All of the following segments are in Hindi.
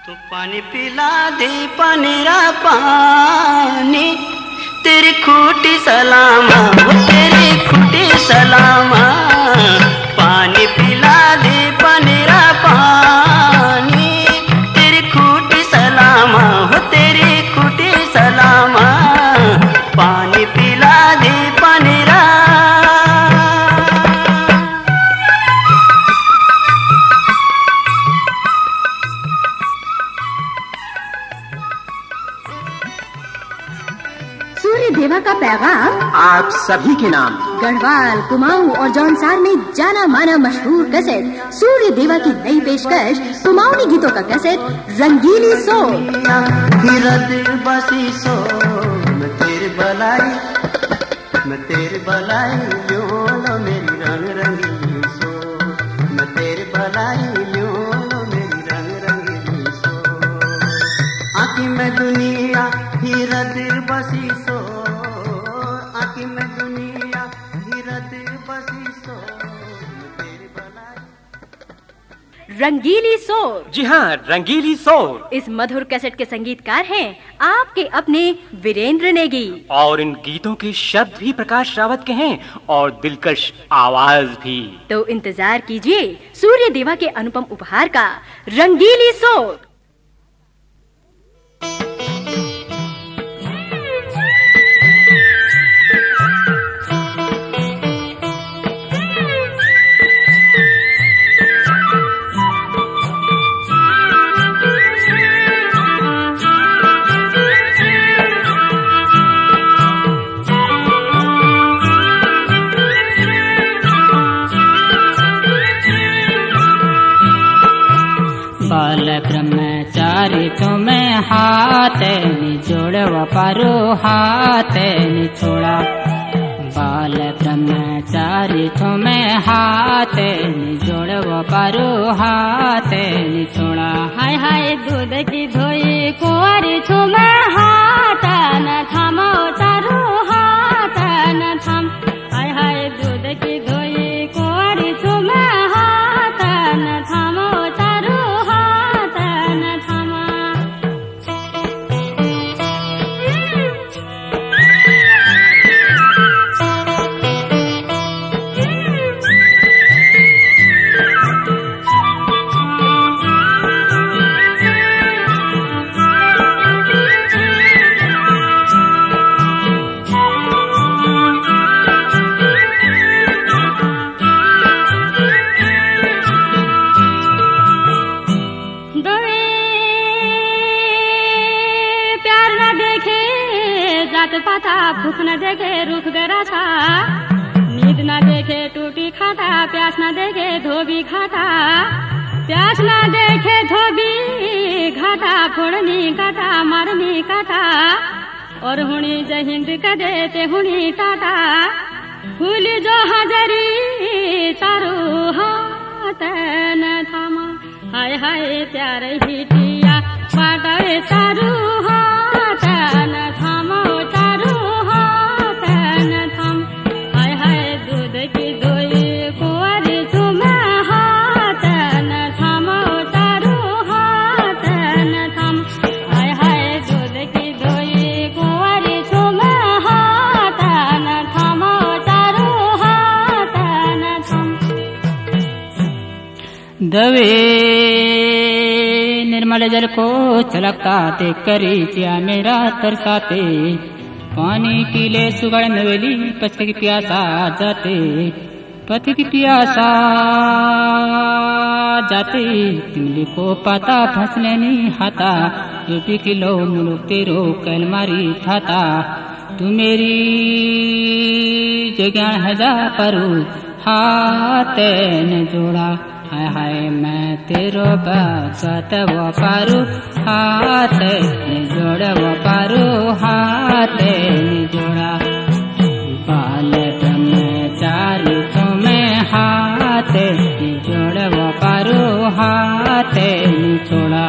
तो पानी पिला दे पनेरा पानी, तेरी खूटी सलामा, वो तेरी खूटी सलामा। पानी पिला दे पनेरा पानी, तेरी खूटी सलामा, वो तेरी खूटी सलामा। पानी पिला दे पनेरा। सूर्य देवा का पैगाम आप सभी के नाम। गढ़वाल, कुमाऊं और जौनसार में जाना माना मशहूर कैसेट सूर्य देवा की नई पेशकश कुमाऊनी गीतों का कैसेट रंगीली सोर। बसी सो मैं तेरी बलाई, मैं तेरी बलाई लो मेरी रंग रंगीली सो, मैं तेरी बलाई लो मेरी रंग रंगीली सो। आँखी में दुनिया हीरा दिल बसी सो, आँखी में दुनिया हीरा दिल बसी सो, मैं तेरी बलाई। रंगीली सोर। जी हाँ, रंगीली सोर। इस मधुर कैसेट के संगीतकार हैं आपके अपने वीरेंद्र नेगी, और इन गीतों के शब्द भी प्रकाश रावत के हैं और दिलकश आवाज भी। तो इंतजार कीजिए सूर्य देवा के अनुपम उपहार का, रंगीली सोर। बाल ब्रह्मचारी तुम्हें हाथ निजोड़ पारो हाथ निछोड़ा, बाल ब्रह्मचारी तुम्हें हाथ निजोड़ पारो हाथ निछोड़ा। हाय हाय दूध की धोई कुंवारी तुम्हें हाथ न थामो चारो हाथ न थाम। हाय हाय दूध की धोई कुंवारी तुम्हें हाथ न थामो चारो हाथ न थामा। पाता भूख न देखे रुख गरा था, नींद न देखे टूटी खाता, प्यास न देखे धोबी खाता, प्यास न देखे धोबी घाटा, फोड़नी काटा मारनी काटा, और हुणी जहिंद कदे ते हुणी टाटा। फूल जो हजरी तारू हाथ न थामा, हाय हाय प्यार हिटिया पाटे तारू हाथ न थामा। दवे निर्मल जल को छलकता ते करी चिया मेरा तरसाते, पानी पी ले सुगड़ नवेली पथिक की प्यासा जाते, पथिक की प्यासा जाते। तिमली को पाता फंसने नहीं हाथा, जो किलो मुलुक तेरो कैलमारी थाता। तू मेरी जो ज्ञान है जा परू हाथ ने जोड़ा, हाय हाय मैं तेरो बचत वो पारू हाथ जोड़ वो पारू हाथ जोड़ा। बाल ब्रह्मचारी तुम्हें हाथ जोड़ वो पारू हाथ छोड़ा।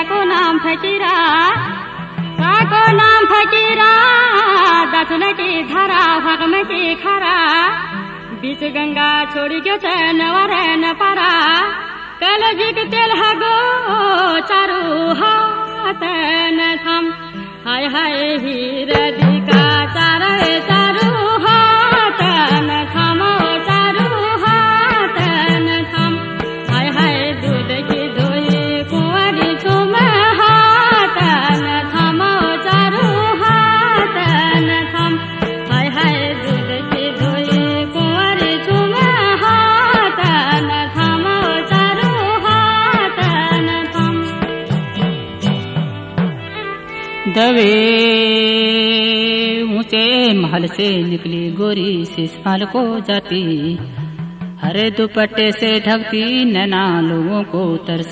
काको नाम फकीरा दथुलकी धारा भगमकी खरा बीच गंगा छोड़ी गयो छ नवर न पारा कलजिक तेल हगो चारू हाथ न थम हाय हाय हिरदिका चारो हाथ न थम चारू हाथ न थम हाय हाय दूध की धोई कुंवारी छुम हाथ न थम चारू हाथ न थम हाय हाय दूध की धोई कुंवारी छुम हाथ न थम चारू हाथ न थम। दवे ऊंचे महल से निकली गोरी शिशपाल को जाती हरे दुपट्टे से ढकती नैना लोगों को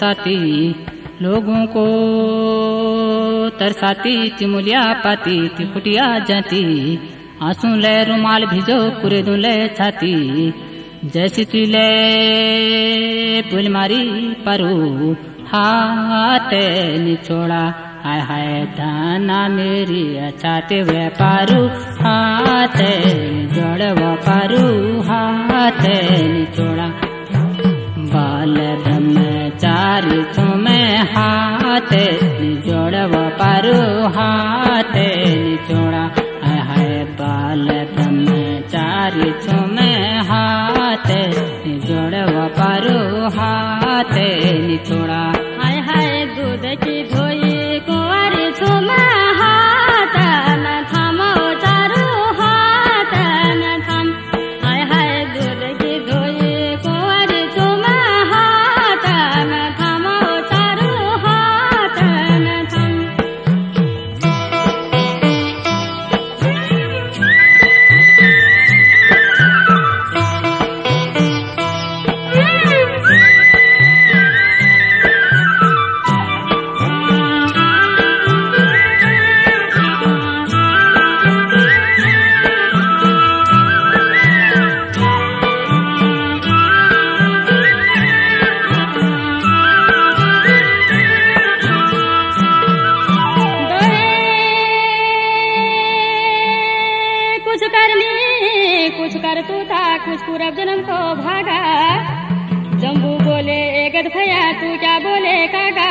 तरसाती तिमुलिया पाती तिकुटिया जाती आंसू ले रुमाल भिजो पूरे दूले छाती जैसी तुले पुल मारी परू हाथ निचोड़ा हाय हाय धाना मेरी अचाते व्यापारू हाथ जोड़ व्यापारू हाथ निचोड़ा बाल ब्रह्मचारी तुम्हें हाथ जोड़ व्यापारू हाथ निचोड़ा हाय हाय बाल ब्रह्मचारी तुम्हें हाथ जोड़ व्यापारू हाथ निचोड़ा हाय हाय दूध की धोई कुंवारी छुम हाथ न थम चारू हाथ न थम हाय हाय दूध की धोई कुंवारी छुम हाथ न थम चारू हाथ न थम। कुछ कर तू था कुछ पूरब जन्म को भागा जम्बू बोले एकद भैया तू क्या बोले कागा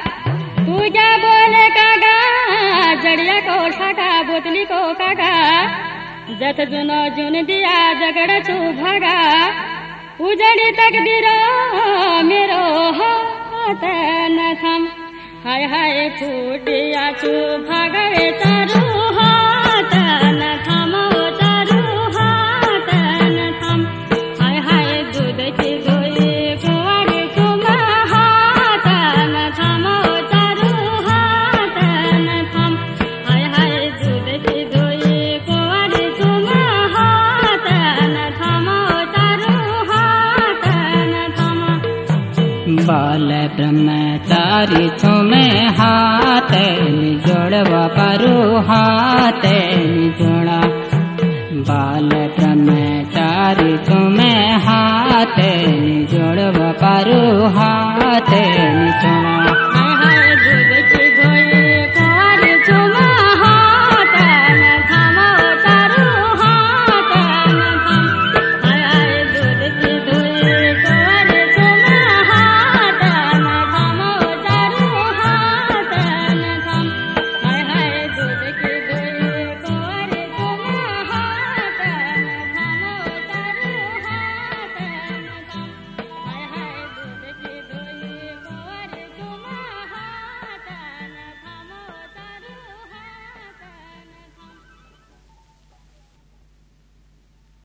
जड़िया को ठाका बोतली को कागा जथ जुनो जुन दिया जगड़ छू भागा उजड़ी तकदीरो मेरो हाथ न थम हाय हाय फूटिया छू भागे चारू हाथ न थम चारू हाथ न थम हाय हाय दूध की धोई कुंवारी छुम हाथ न थम चारू हाथ न थम हाय हाय दूध की धोई कुंवारी छुम हाथ न थम चारू हाथ न थम। बाल ब्रह्मचारी छुमे हाथ जोड़वा पारू हाथ जोड़ा बाल ब्रह्मचारी छुमे हाथ जोड़वा पारू हाथ